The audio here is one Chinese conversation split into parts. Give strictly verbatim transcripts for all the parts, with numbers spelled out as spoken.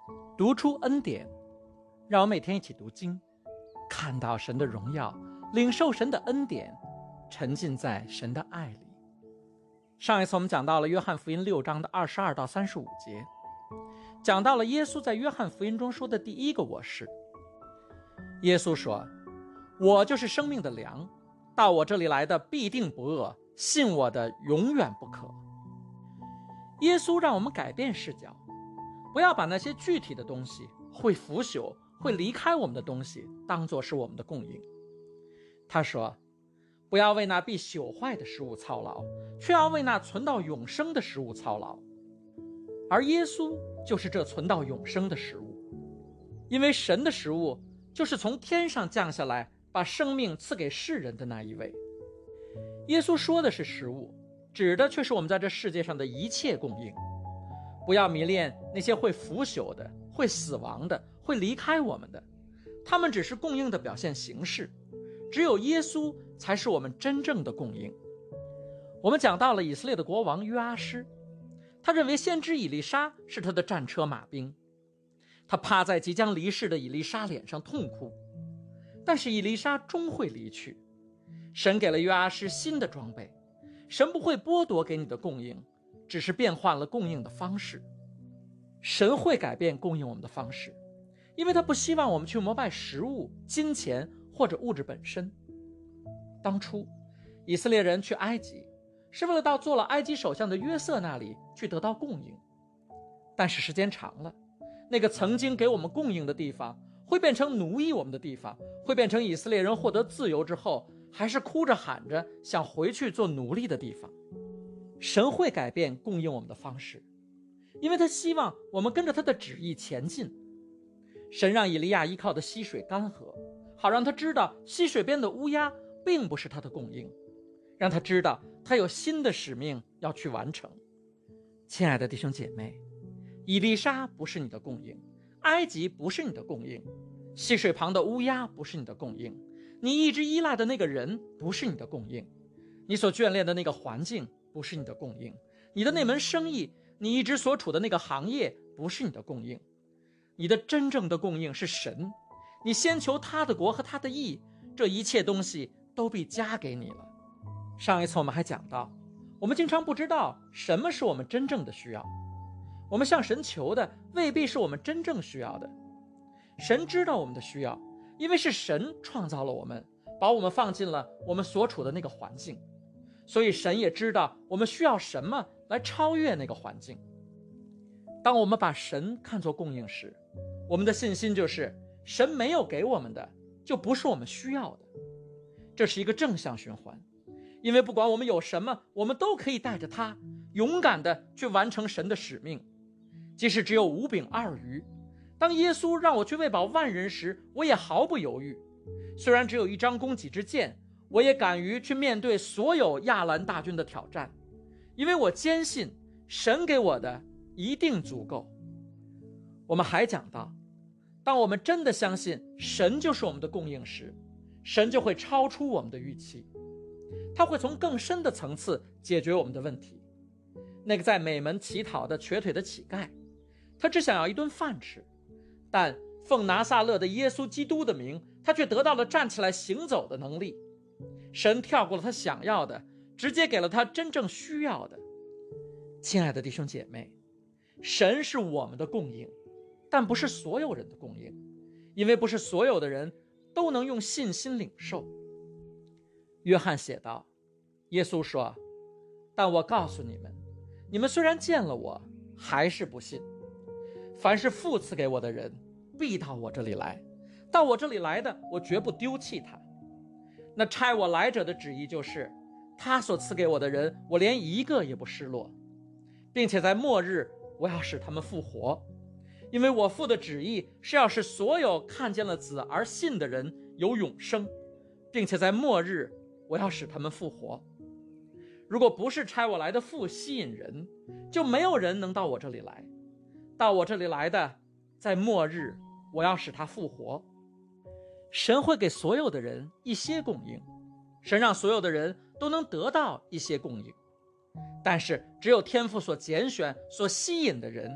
读出恩典，让我每天一起读经，看到神的荣耀，领受神的恩典，沉浸在神的爱里。上一次我们讲到了约翰福音六章的二十二到三十五节，讲到了耶稣在约翰福音中说的第一个我是。耶稣说，我就是生命的粮，到我这里来的必定不饿，信我的永远不渴。耶稣让我们改变视角，不要把那些具体的东西，会腐朽会离开我们的东西当作是我们的供应。他说，不要为那必朽坏的食物操劳，却要为那存到永生的食物操劳。而耶稣就是这存到永生的食物，因为神的食物就是从天上降下来把生命赐给世人的那一位。耶稣说的是食物，指的却是我们在这世界上的一切供应。不要迷恋那些会腐朽的，会死亡的，会离开我们的，他们只是供应的表现形式，只有耶稣才是我们真正的供应。我们讲到了以色列的国王约阿施，他认为先知以利沙是他的战车马兵，他趴在即将离世的以利沙脸上痛哭。但是以利沙终会离去，神给了约阿施新的装备，神不会剥夺给你的供应，只是变换了供应的方式。神会改变供应我们的方式，因为他不希望我们去膜拜食物、金钱或者物质本身。当初以色列人去埃及，是为了到做了埃及首相的约瑟那里去得到供应，但是时间长了，那个曾经给我们供应的地方会变成奴役我们的地方，会变成以色列人获得自由之后还是哭着喊着想回去做奴隶的地方。神会改变供应我们的方式，因为他希望我们跟着他的旨意前进。神让以利亚依靠的溪水干涸，好让他知道溪水边的乌鸦并不是他的供应，让他知道他有新的使命要去完成。亲爱的弟兄姐妹，以利沙不是你的供应，埃及不是你的供应，溪水旁的乌鸦不是你的供应，你一直依赖的那个人不是你的供应，你所眷恋的那个环境不是你的供应，你的那门生意，你一直所处的那个行业不是你的供应。你的真正的供应是神，你先求他的国和他的义，这一切东西都必加给你了。上一次我们还讲到，我们经常不知道什么是我们真正的需要，我们向神求的未必是我们真正需要的。神知道我们的需要，因为是神创造了我们，把我们放进了我们所处的那个环境，所以神也知道我们需要什么来超越那个环境。当我们把神看作供应时，我们的信心就是神没有给我们的就不是我们需要的。这是一个正向循环，因为不管我们有什么，我们都可以带着它勇敢地去完成神的使命。即使只有五饼二鱼，当耶稣让我去喂饱万人时，我也毫不犹豫。虽然只有一张弓几支箭，我也敢于去面对所有亚兰大军的挑战，因为我坚信神给我的一定足够。我们还讲到，当我们真的相信神就是我们的供应时，神就会超出我们的预期，他会从更深的层次解决我们的问题。那个在美门乞讨的瘸腿的乞丐，他只想要一顿饭吃，但奉拿撒勒的耶稣基督的名，他却得到了站起来行走的能力。神跳过了他想要的，直接给了他真正需要的。亲爱的弟兄姐妹，神是我们的供应，但不是所有人的供应，因为不是所有的人都能用信心领受。约翰写道，耶稣说，但我告诉你们，你们虽然见了我，还是不信。凡是父赐给我的人，必到我这里来，到我这里来的，我绝不丢弃他。那差我来者的旨意就是，他所赐给我的人，我连一个也不失落，并且在末日我要使他们复活，因为我父的旨意是要使所有看见了子而信的人有永生，并且在末日我要使他们复活。如果不是差我来的父吸引人，就没有人能到我这里来。到我这里来的，在末日我要使他复活。神会给所有的人一些供应，神让所有的人都能得到一些供应，但是只有天父所拣选所吸引的人，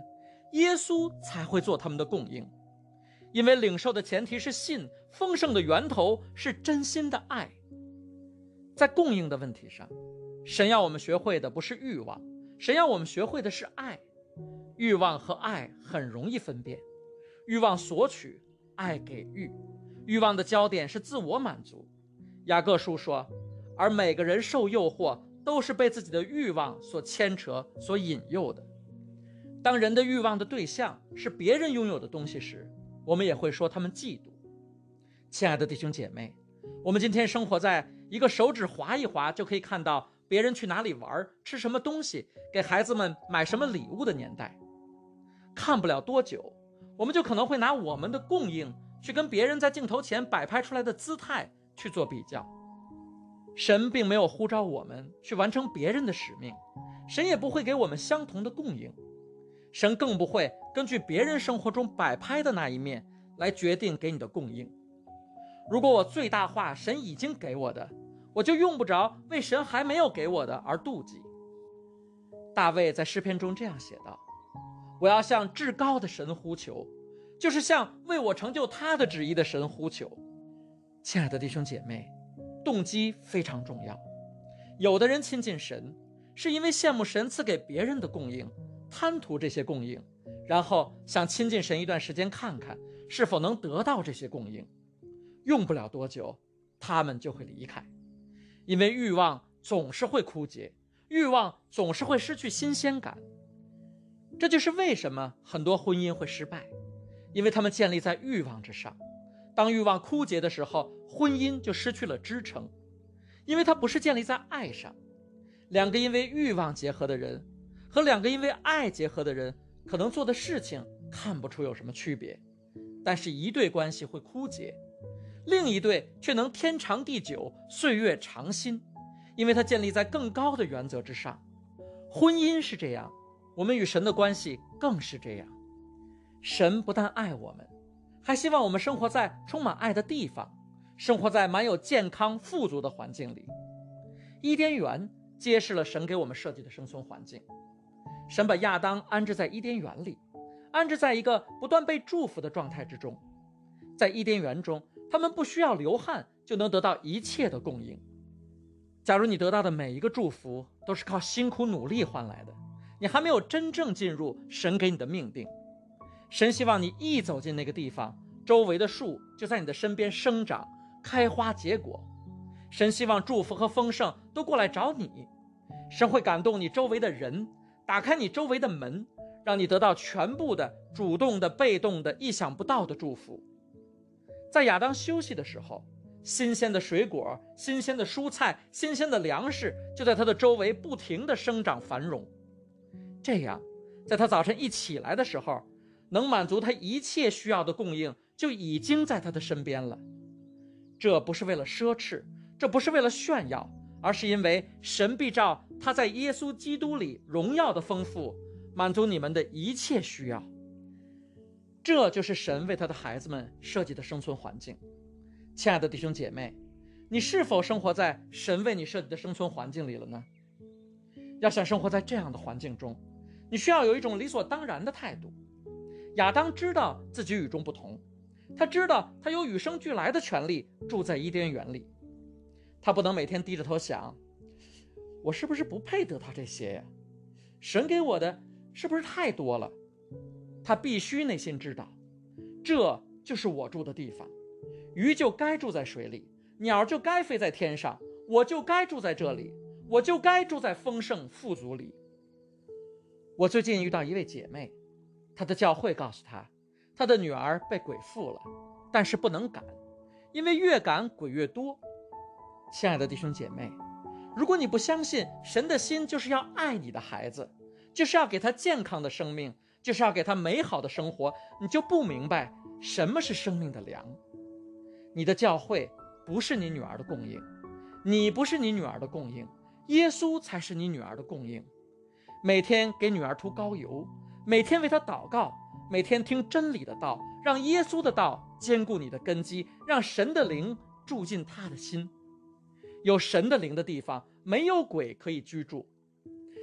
耶稣才会做他们的供应。因为领受的前提是信，丰盛的源头是真心的爱。在供应的问题上，神要我们学会的不是欲望，神要我们学会的是爱。欲望和爱很容易分辨，欲望索取，爱给予。欲望的焦点是自我满足。雅各书说，而每个人受诱惑都是被自己的欲望所牵扯所引诱的。当人的欲望的对象是别人拥有的东西时，我们也会说他们嫉妒。亲爱的弟兄姐妹，我们今天生活在一个手指划一划就可以看到别人去哪里玩，吃什么东西，给孩子们买什么礼物的年代。看不了多久，我们就可能会拿我们的供应去跟别人在镜头前摆拍出来的姿态去做比较。神并没有呼召我们去完成别人的使命，神也不会给我们相同的供应，神更不会根据别人生活中摆拍的那一面来决定给你的供应。如果我最大化神已经给我的，我就用不着为神还没有给我的而妒忌。大卫在诗篇中这样写道，我要向至高的神呼求，就是向为我成就他的旨意的神呼求。亲爱的弟兄姐妹，动机非常重要。有的人亲近神，是因为羡慕神赐给别人的供应，贪图这些供应，然后想亲近神一段时间，看看是否能得到这些供应。用不了多久，他们就会离开，因为欲望总是会枯竭，欲望总是会失去新鲜感。这就是为什么很多婚姻会失败，因为他们建立在欲望之上。当欲望枯竭的时候，婚姻就失去了支撑，因为它不是建立在爱上。两个因为欲望结合的人和两个因为爱结合的人，可能做的事情看不出有什么区别，但是一对关系会枯竭，另一对却能天长地久，岁月长新，因为它建立在更高的原则之上。婚姻是这样，我们与神的关系更是这样。神不但爱我们，还希望我们生活在充满爱的地方，生活在满有健康富足的环境里。伊甸园揭示了神给我们设计的生存环境。神把亚当安置在伊甸园里，安置在一个不断被祝福的状态之中。在伊甸园中，他们不需要流汗就能得到一切的供应。假如你得到的每一个祝福都是靠辛苦努力换来的，你还没有真正进入神给你的命定。神希望你一走进那个地方，周围的树就在你的身边生长，开花结果。神希望祝福和丰盛都过来找你。神会感动你周围的人，打开你周围的门，让你得到全部的主动的、被动的、意想不到的祝福。在亚当休息的时候，新鲜的水果、新鲜的蔬菜、新鲜的粮食就在他的周围不停地生长繁荣。这样，在他早晨一起来的时候，能满足他一切需要的供应就已经在他的身边了。这不是为了奢侈，这不是为了炫耀，而是因为神必照他在耶稣基督里荣耀的丰富，满足你们的一切需要。这就是神为他的孩子们设计的生存环境。亲爱的弟兄姐妹，你是否生活在神为你设计的生存环境里了呢？要想生活在这样的环境中，你需要有一种理所当然的态度。亚当知道自己与众不同，他知道他有与生俱来的权利住在伊甸园里。他不能每天低着头想，我是不是不配得到这些呀？神给我的是不是太多了？他必须内心知道，这就是我住的地方。鱼就该住在水里，鸟就该飞在天上，我就该住在这里，我就该住在丰盛富足里。我最近遇到一位姐妹，她的教会告诉她，她的女儿被鬼附了，但是不能赶，因为越赶鬼越多。亲爱的弟兄姐妹，如果你不相信神的心就是要爱你的孩子，就是要给他健康的生命，就是要给他美好的生活，你就不明白什么是生命的粮。你的教会不是你女儿的供应，你不是你女儿的供应，耶稣才是你女儿的供应。每天给女儿涂膏油，每天为她祷告，每天听真理的道，让耶稣的道坚固你的根基，让神的灵住进她的心。有神的灵的地方，没有鬼可以居住。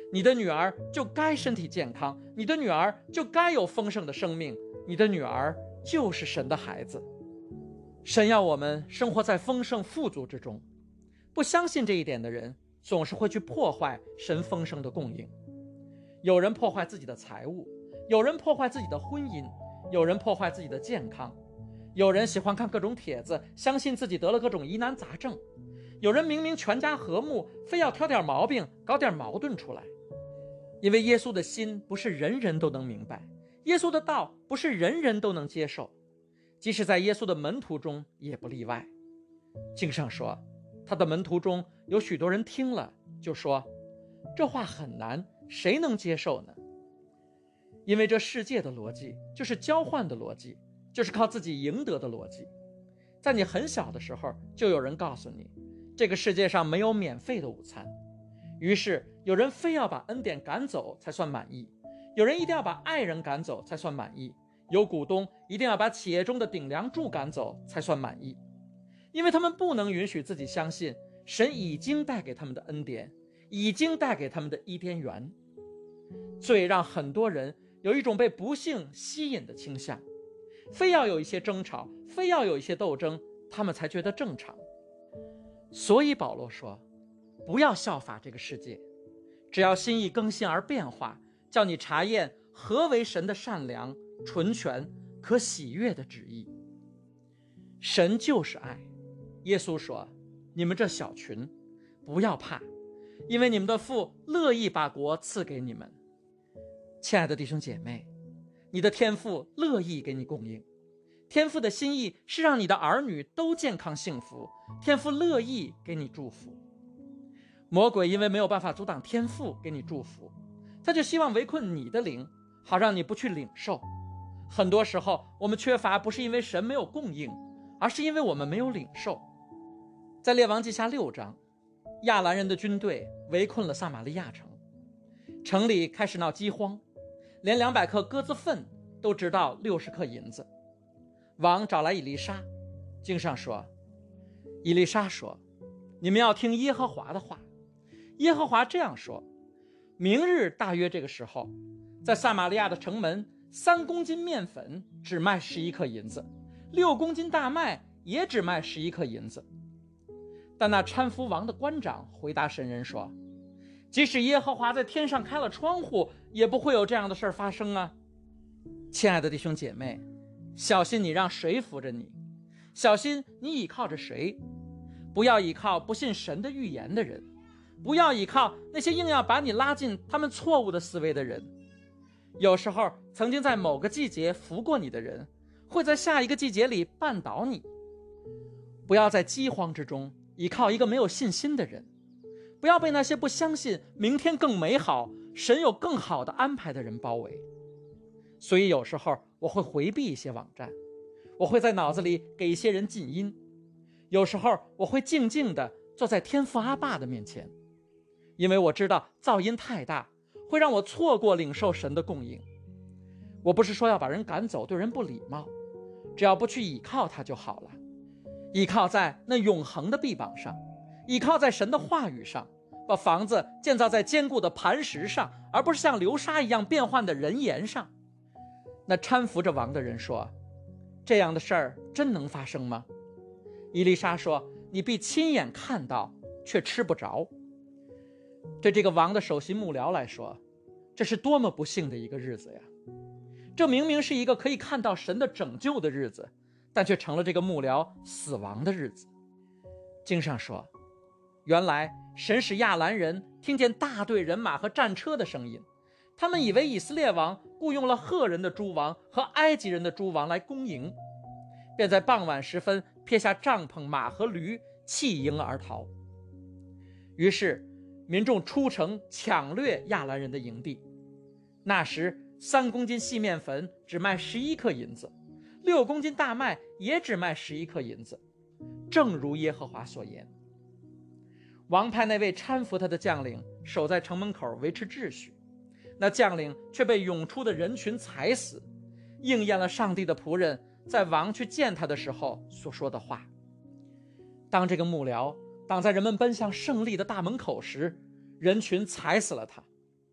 你的女儿就该身体健康，你的女儿就该有丰盛的生命，你的女儿就是神的孩子。神要我们生活在丰盛富足之中，不相信这一点的人总是会去破坏神丰盛的供应。有人破坏自己的财物，有人破坏自己的婚姻，有人破坏自己的健康，有人喜欢看各种帖子，相信自己得了各种疑难杂症，有人明明全家和睦，非要挑点毛病，搞点矛盾出来。因为耶稣的心不是人人都能明白，耶稣的道不是人人都能接受，即使在耶稣的门徒中也不例外。经上说，他的门徒中有许多人听了就说，这话很难，谁能接受呢？因为这世界的逻辑就是交换的逻辑，就是靠自己赢得的逻辑。在你很小的时候，就有人告诉你，这个世界上没有免费的午餐，于是有人非要把恩典赶走才算满意，有人一定要把爱人赶走才算满意，有股东一定要把企业中的顶梁柱赶走才算满意，因为他们不能允许自己相信神已经带给他们的恩典，已经带给他们的伊甸园。罪让很多人有一种被不幸吸引的倾向，非要有一些争吵，非要有一些斗争，他们才觉得正常。所以保罗说，不要效法这个世界，只要心意更新而变化，叫你查验何为神的善良、纯全、可喜悦的旨意。神就是爱。耶稣说，你们这小群不要怕，因为你们的父乐意把国赐给你们。亲爱的弟兄姐妹，你的天父乐意给你供应，天父的心意是让你的儿女都健康幸福，天父乐意给你祝福。魔鬼因为没有办法阻挡天父给你祝福，他就希望围困你的灵，好让你不去领受。很多时候我们缺乏不是因为神没有供应，而是因为我们没有领受。在列王记下六章，亚兰人的军队围困了撒玛利亚城，城里开始闹饥荒，连两百克鸽子粪都值到六十克银子。王找来以利沙，经上说，以利沙说，你们要听耶和华的话。耶和华这样说，明日大约这个时候，在撒玛利亚的城门，三公斤面粉只卖十一克银子，六公斤大麦也只卖十一克银子。但那搀扶王的官长回答神人说，即使耶和华在天上开了窗户，也不会有这样的事发生啊。亲爱的弟兄姐妹，小心你让谁扶着你，小心你倚靠着谁，不要倚靠不信神的预言的人，不要倚靠那些硬要把你拉进他们错误的思维的人。有时候曾经在某个季节扶过你的人，会在下一个季节里绊倒你。不要在饥荒之中倚靠一个没有信心的人，不要被那些不相信明天更美好，神有更好的安排的人包围。所以有时候我会回避一些网站，我会在脑子里给一些人静音，有时候我会静静地坐在天父阿爸的面前，因为我知道噪音太大，会让我错过领受神的供应。我不是说要把人赶走，对人不礼貌，只要不去倚靠他就好了。倚靠在那永恒的臂膀上，倚靠在神的话语上，把房子建造在坚固的磐石上，而不是像流沙一样变幻的人言上。那搀扶着王的人说，这样的事儿真能发生吗？以利沙说，你必亲眼看到，却吃不着。对这个王的首席幕僚来说，这是多么不幸的一个日子呀！这明明是一个可以看到神的拯救的日子，但却成了这个幕僚死亡的日子。经上说，原来神使亚兰人听见大队人马和战车的声音，他们以为以色列王雇用了赫人的诸王和埃及人的诸王来攻营，便在傍晚时分撇下帐篷、马和驴，弃营而逃。于是民众出城抢掠亚兰人的营地。那时三公斤细面粉只卖十一克银子，六公斤大麦也只卖十一克银子，正如耶和华所言。王派那位搀扶他的将领守在城门口维持秩序，那将领却被涌出的人群踩死，应验了上帝的仆人在王去见他的时候所说的话。当这个幕僚挡在人们奔向胜利的大门口时，人群踩死了他，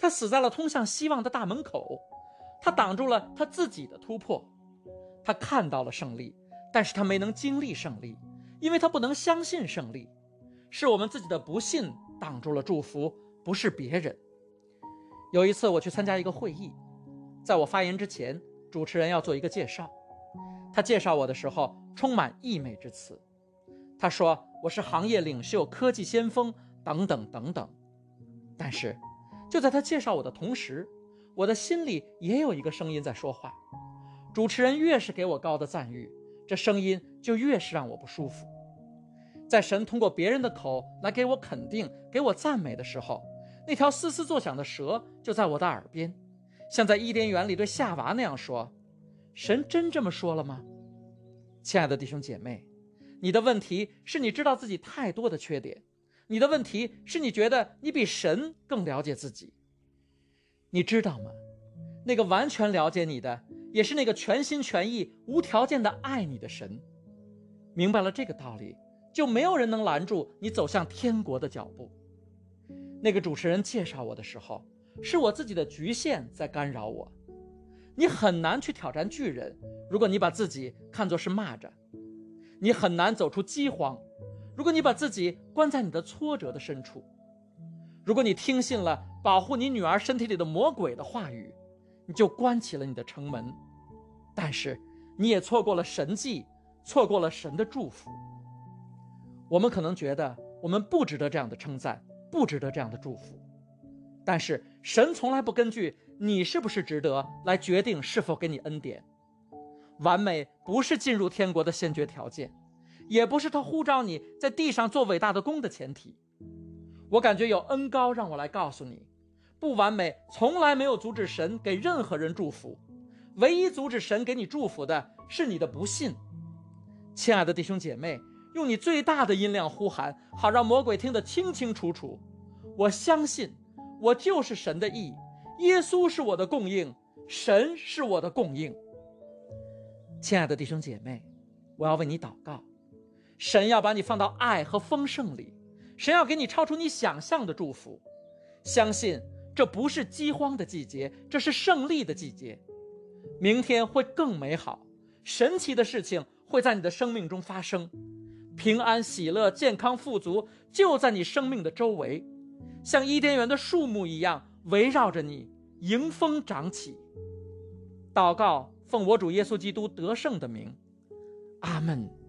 他死在了通向希望的大门口，他挡住了他自己的突破。他看到了胜利，但是他没能经历胜利，因为他不能相信胜利。是我们自己的不信挡住了祝福，不是别人。有一次我去参加一个会议，在我发言之前，主持人要做一个介绍。他介绍我的时候充满溢美之词，他说我是行业领袖、科技先锋等等等等。但是就在他介绍我的同时，我的心里也有一个声音在说话。主持人越是给我高的赞誉，这声音就越是让我不舒服。在神通过别人的口来给我肯定、给我赞美的时候，那条嘶嘶作响的蛇就在我的耳边，像在伊甸园里对夏娃那样说：神真这么说了吗？亲爱的弟兄姐妹，你的问题是你知道自己太多的缺点，你的问题是你觉得你比神更了解自己。你知道吗？那个完全了解你的，也是那个全心全意、无条件的爱你的神。明白了这个道理，就没有人能拦住你走向天国的脚步。那个主持人介绍我的时候，是我自己的局限在干扰我。你很难去挑战巨人，如果你把自己看作是蚂蚱；你很难走出饥荒，如果你把自己关在你的挫折的深处；如果你听信了保护你女儿身体里的魔鬼的话语，你就关起了你的城门。但是你也错过了神迹，错过了神的祝福。我们可能觉得我们不值得这样的称赞，不值得这样的祝福，但是神从来不根据你是不是值得来决定是否给你恩典。完美不是进入天国的先决条件，也不是他呼召你在地上做伟大的工的前提。我感觉有恩膏让我来告诉你，不完美从来没有阻止神给任何人祝福，唯一阻止神给你祝福的是你的不信。亲爱的弟兄姐妹，用你最大的音量呼喊，好让魔鬼听得清清楚楚。我相信，我就是神的义，耶稣是我的供应，神是我的供应。亲爱的弟兄姐妹，我要为你祷告，神要把你放到爱和丰盛里，神要给你超出你想象的祝福。相信这不是饥荒的季节，这是胜利的季节。明天会更美好，神奇的事情会在你的生命中发生，平安、喜乐、健康、富足就在你生命的周围，像伊甸园的树木一样围绕着你，迎风长起。祷告，奉我主耶稣基督得胜的名，阿们。